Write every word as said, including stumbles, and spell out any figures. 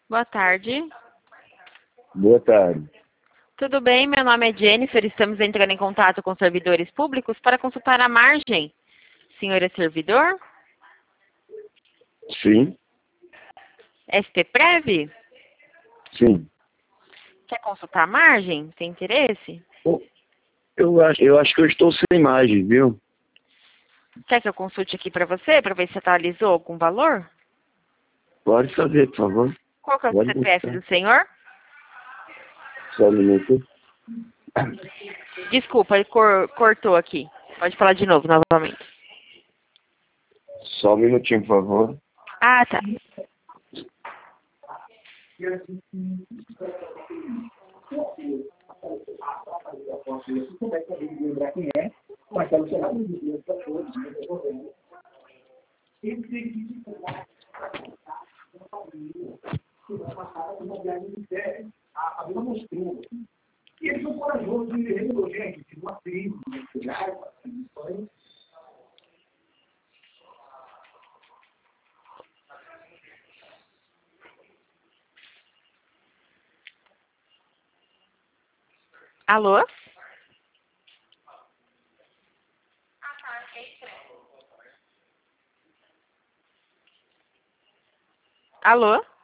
Boa tarde. Boa tarde. Tudo bem? Meu nome é Jennifer. Estamos entrando em contato com servidores públicos para consultar a margem. Senhor é servidor? Sim, S T Prev? sim. Quer consultar a margem? Tem interesse? Eu, eu acho, eu acho que eu estou sem imagem, viu? Quer que eu consulte aqui para você, para ver se atualizou algum valor? Pode fazer, por favor. Qual que é o Pode C P F buscar. do senhor? Só um minuto. Desculpa, ele cor- cortou aqui. Pode falar de novo, novamente. Só um minutinho, por favor. Ah, tá. Alô? Alô?